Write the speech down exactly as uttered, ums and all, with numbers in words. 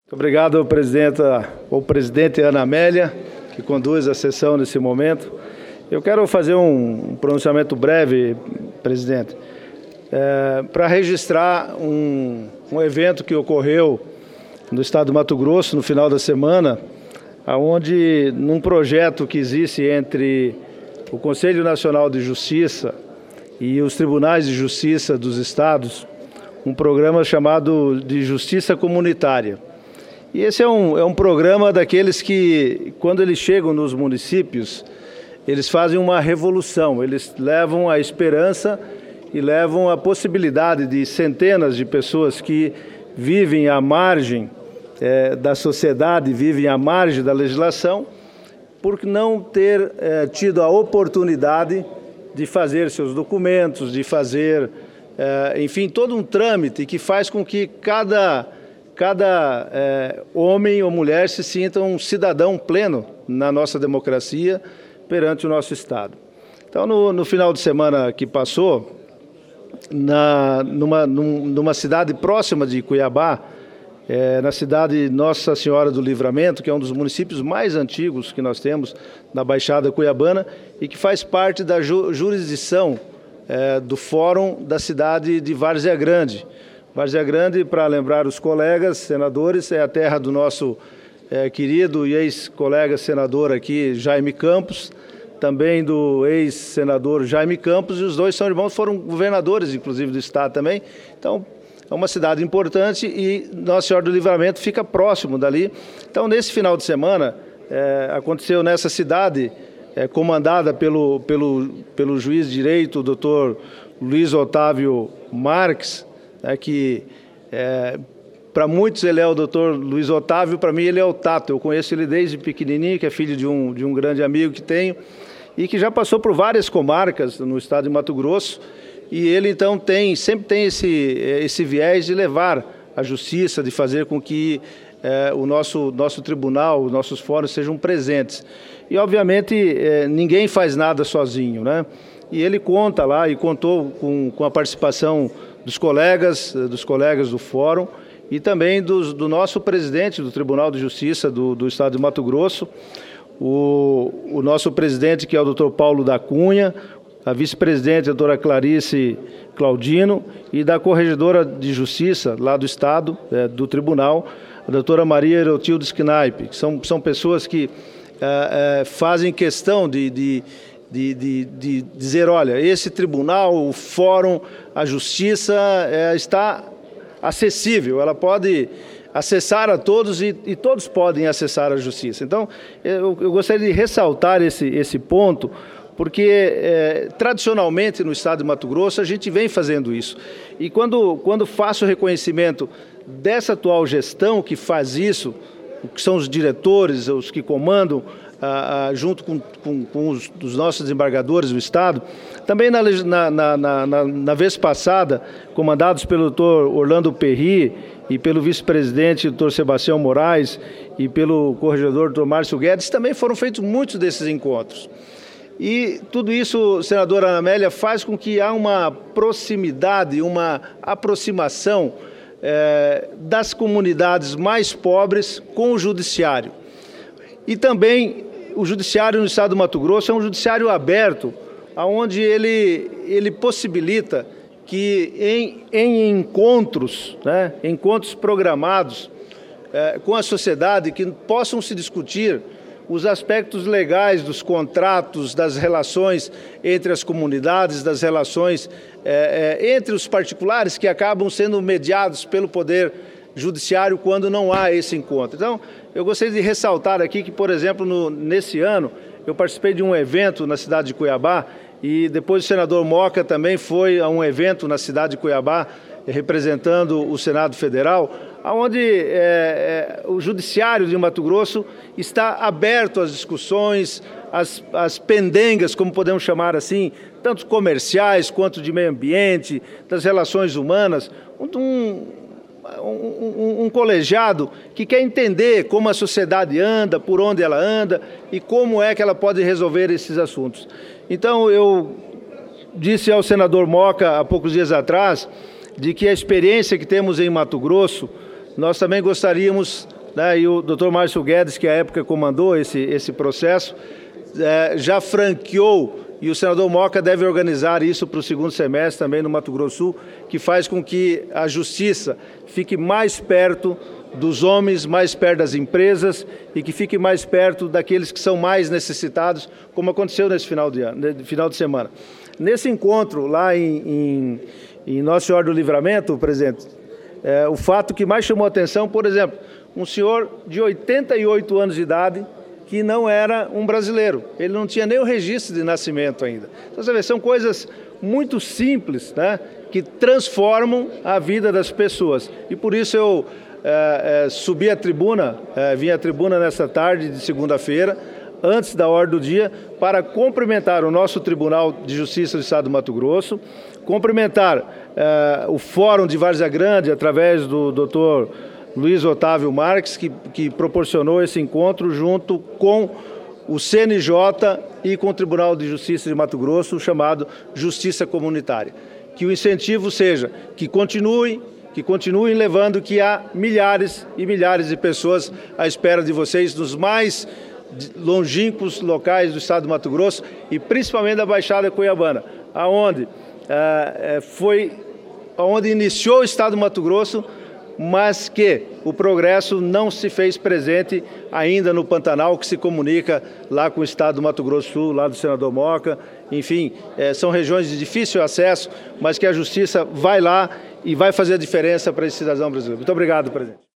Muito obrigado, presidenta, ou presidente Ana Amélia, que conduz a sessão nesse momento. Eu quero fazer um pronunciamento breve, presidente, é, para registrar um, um evento que ocorreu no estado do Mato Grosso no final da semana, onde, num projeto que existe entre o Conselho Nacional de Justiça e os tribunais de justiça dos estados, um programa chamado de Justiça Comunitária. E esse é um, é um programa daqueles que, quando eles chegam nos municípios, eles fazem uma revolução, eles levam a esperança e levam a possibilidade de centenas de pessoas que vivem à margem é, da sociedade, vivem à margem da legislação, por não ter é, tido a oportunidade de fazer seus documentos, de fazer, é, enfim, todo um trâmite que faz com que cada... Cada é, homem ou mulher se sinta um cidadão pleno na nossa democracia perante o nosso Estado. Então, no, no final de semana que passou, na, numa, numa cidade próxima de Cuiabá, é, na cidade Nossa Senhora do Livramento, que é um dos municípios mais antigos que nós temos na Baixada Cuiabana e que faz parte da ju, jurisdição é, do Fórum da cidade de Várzea Grande. Várzea Grande, para lembrar os colegas senadores, é a terra do nosso é, querido e ex-colega senador aqui, Jaime Campos, também do ex-senador Jaime Campos, e os dois são irmãos, foram governadores, inclusive, do estado também. Então, é uma cidade importante e Nossa Senhora do Livramento fica próximo dali. Então, nesse final de semana, é, aconteceu nessa cidade, é, comandada pelo, pelo, pelo juiz de direito, o doutor Luiz Otávio Marques, É que, é, para muitos, ele é o doutor Luiz Otávio, para mim ele é o Tato. Eu conheço ele desde pequenininho, que é filho de um, de um grande amigo que tenho, e que já passou por várias comarcas no estado de Mato Grosso, e ele, então, tem, sempre tem esse, esse viés de levar a justiça, de fazer com que é, o nosso, nosso tribunal, os nossos fóruns sejam presentes. E, obviamente, é, ninguém faz nada sozinho, né? E ele conta lá, e contou com, com a participação dos colegas, dos colegas do Fórum e também dos, do nosso presidente do Tribunal de Justiça do, do Estado de Mato Grosso, o, o nosso presidente, que é o doutor Paulo da Cunha, a vice-presidente, a doutora Clarice Claudino, e da corregedora de Justiça lá do Estado, é, do Tribunal, a doutora Maria Erotilde Sknaip, que são, são pessoas que é, é, fazem questão de... de De, de, de dizer, olha, esse tribunal, o fórum, a justiça é, está acessível, ela pode acessar a todos e, e todos podem acessar a justiça. Então, eu, eu gostaria de ressaltar esse, esse ponto, porque é, tradicionalmente no estado de Mato Grosso a gente vem fazendo isso. E quando, quando faço o reconhecimento dessa atual gestão que faz isso, que são os diretores, os que comandam, Ah, ah, junto com, com, com os dos nossos desembargadores do Estado, também na, na, na, na, na vez passada, comandados pelo doutor Orlando Perry e pelo vice-presidente doutor Sebastião Moraes e pelo corregedor doutor Márcio Guedes, também foram feitos muitos desses encontros. E tudo isso, senadora Ana Amélia, faz com que há uma proximidade, uma aproximação é, das comunidades mais pobres com o judiciário. E também o judiciário no estado do Mato Grosso é um judiciário aberto, onde ele, ele possibilita que em, em encontros, né, encontros programados é, com a sociedade, que possam se discutir os aspectos legais dos contratos, das relações entre as comunidades, das relações é, é, entre os particulares que acabam sendo mediados pelo Poder Judiciário quando não há esse encontro. Então, eu gostaria de ressaltar aqui que, por exemplo, no, nesse ano, eu participei de um evento na cidade de Cuiabá e depois o senador Moca também foi a um evento na cidade de Cuiabá, representando o Senado Federal, onde é, é, o Judiciário de Mato Grosso está aberto às discussões, às, às pendengas, como podemos chamar assim, tanto comerciais quanto de meio ambiente, das relações humanas, um, Um, um, um colegiado que quer entender como a sociedade anda, por onde ela anda e como é que ela pode resolver esses assuntos. Então, eu disse ao senador Moca, há poucos dias atrás, de que a experiência que temos em Mato Grosso, nós também gostaríamos né, e o doutor Márcio Guedes, que à época comandou esse, esse processo, é, já franqueou, e o senador Moca deve organizar isso para o segundo semestre também no Mato Grosso do Sul, que faz com que a justiça fique mais perto dos homens, mais perto das empresas e que fique mais perto daqueles que são mais necessitados, como aconteceu nesse final de, ano, final de semana. Nesse encontro lá em, em, em Nossa Senhora do Livramento, presidente, é, o fato que mais chamou a atenção, por exemplo, um senhor de oitenta e oito anos de idade, que não era um brasileiro, ele não tinha nem o registro de nascimento ainda. Então, você vê, são coisas muito simples, né, que transformam a vida das pessoas. E por isso eu é, é, subi à tribuna, é, vim à tribuna nessa tarde de segunda-feira, antes da ordem do dia, para cumprimentar o nosso Tribunal de Justiça do Estado do Mato Grosso, cumprimentar é, o Fórum de Várzea Grande, através do doutor Luiz Otávio Marques, que, que proporcionou esse encontro junto com o C N J e com o Tribunal de Justiça de Mato Grosso, chamado Justiça Comunitária. Que o incentivo seja que continuem, que continuem levando que há milhares e milhares de pessoas à espera de vocês nos mais longínquos locais do Estado do Mato Grosso e principalmente da Baixada Cuiabana, aonde eh, foi, aonde iniciou o Estado do Mato Grosso, mas que o progresso não se fez presente ainda no Pantanal, que se comunica lá com o Estado do Mato Grosso do Sul, lá do senador Moca. Enfim, é, são regiões de difícil acesso, mas que a Justiça vai lá e vai fazer a diferença para esse cidadão brasileiro. Muito obrigado, presidente.